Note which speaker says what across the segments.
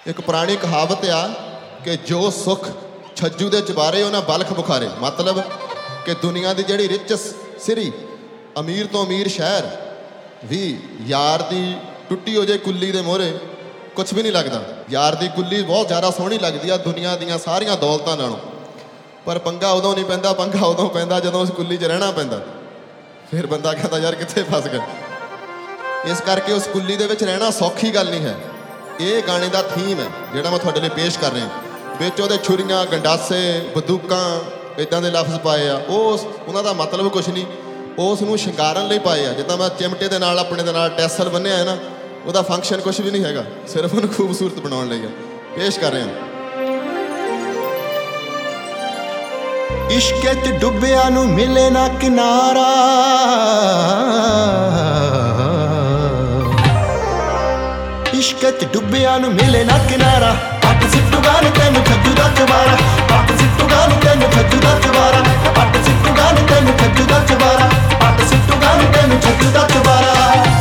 Speaker 1: एक पुरानी कहावत आ कि जो सुख छज्जू दे चबारे उन्हें बलख बुखारे। मतलब कि दुनिया की जिहड़ी रिच सिरी अमीर तो अमीर शहर भी यार की टुट्टी हो जाए कुल्ली दे मोहरे कुछ भी नहीं लगता। यार की कुल्ली बहुत ज़्यादा सोहनी लगती है दुनिया दियां सारियां दौलतां नालों, पर पंगा उदों नहीं पैंदा, पंगा उदों पैंदा जदों उस कुल्ली 'च रहना पैंदा। फिर बंदा कहता यार कित्थे फस गया। इस करके उस कुल्ली दे विच रहना सौखी गल नहीं है। ये गाने का थीम है जिहड़ा मैं तुहाडे लई पेश कर रहा। विच उहदे छुरियां गंडासे बंदूकां इदां दे लफ्ज़ पाए आ, उन्हां दा मतलब कुछ नहीं, उस नूं शंगारन लई पाए आ। जिद्दां मैं चिमटे दे नाल अपने दे नाल टैसल बन्निआ है ना, ਉਹਦਾ फंक्शन कुछ भी नहीं हैगा, सिर्फ ਉਹਨੂੰ खूबसूरत बनाउण ਲਈ है। पेश कर रहे हैं।
Speaker 2: इश्क च डुबिया नूं मिले ना किनारा, इश्क च डुबिया नूं मिले ना किनारा। पट सिੱਟੂਗਾ ਨੀ ਤੈਨੂੰ ਛੱਜੂ ਦਾ ਚਵਾਰਾ, ਪੱਟ ਸਿੱਟੂਗਾ ਨੀ ਤੈਨੂੰ ਛੱਜੂ ਦਾ ਚਵਾਰਾ, ਪੱਟ ਸਿੱਟੂਗਾ ਨੀ ਤੈਨੂੰ ਛੱਜੂ ਦਾ ਚਵਾਰਾ, ਪੱਟ ਸਿੱਟੂਗਾ ਨੀ ਤੈਨੂੰ ਛੱਜੂ ਦਾ ਚਵਾਰਾ।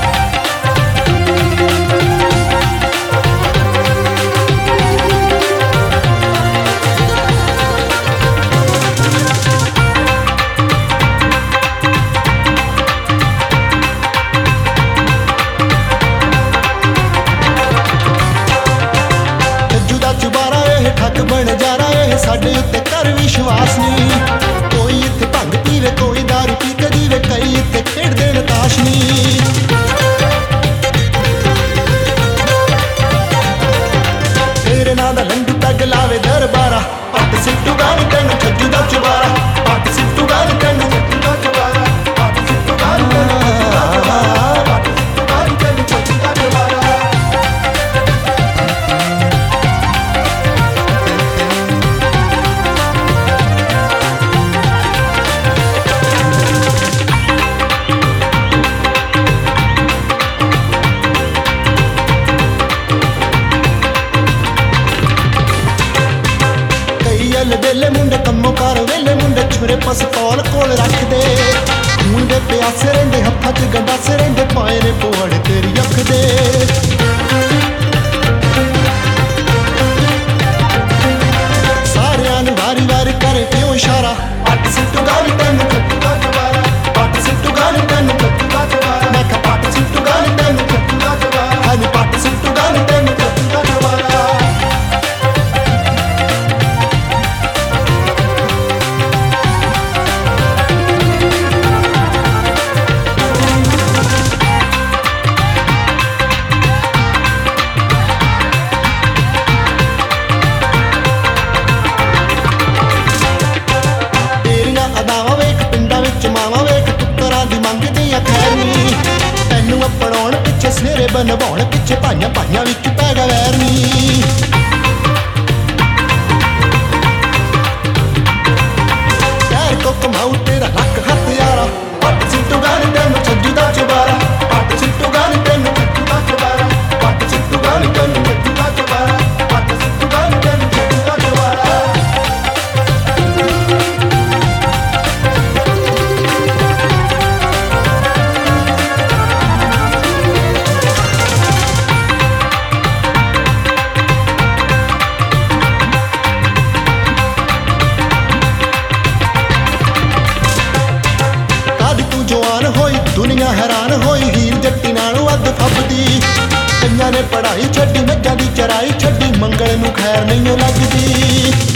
Speaker 2: ठग बन जा रहा है साडे उत्ते कर विश्वास नहीं। कोई इत्थे भंग पीवे, कोई दारू पी के जीवे, कई इत्थे खेडदे ने ताश नहीं। तेरे नां दा लंडू पैग लावे दरबारा, पट सिੱਟੂਗਾ ਨੀ तैनूं छज्जू दा चबारा, पट सिੱਟੂਗਾ नी तैनूं छज्जू दा चबारा, पट सिੱਟੂਗਾ नी तैनूं छज्जू दा चबारा, पट सिੱਟੂਗਾ नी तैनूं छज्जू दा चबारा। वेले मुंडे कम्मों कार वेले मुंडे छुरे पसतौल कोल रख दे। खून दे प्यासे रहिंदे हत्थां च गंडासे रहिंदे, पाए ने पौड़े तेरी अख दे। सारियां नूं वारी वारी करे पिओ इशारा, पट सिੱਟੂਗਾ नी तैनूं छੱਜੂ दा चबारा, पट सिੱਟੂਗਾ नी तैनूं छੱਜੂ दा चबारा। मैं कहा पट सिੱਟੂਗਾ नी तैनूं छੱਜੂ दा चबारा, हाँ नी पट सिੱਟੂਗਾ नी तैनूं छੱਜੂ दा चबारा। तैनू अपनाउण पिछे सनेरे बनवाउण पिछे भाइयां भाइयां विच पै गा वैर नी। शहर को कमाऊ तेरा लक हथियारा, पट सिੱਟੂਗਾ नी तैनूं छज्जू दा चबारा, पट सिੱਟੂਗਾ नी तैनूं छज्जू दा चबारा, पट सिੱਟੂਗਾ नी तैनूं छज्जू दा चबारा, पट सिੱਟੂਗਾ नी तैनूं छज्जू दा चबारा। दुनिया हैरान होई हीर जट्टी नालों अद फबदी। कईयां ने पढ़ाई छड्डी, मझां दी चराई छड्डी, मंगल नूं खैर नहीं लगदी।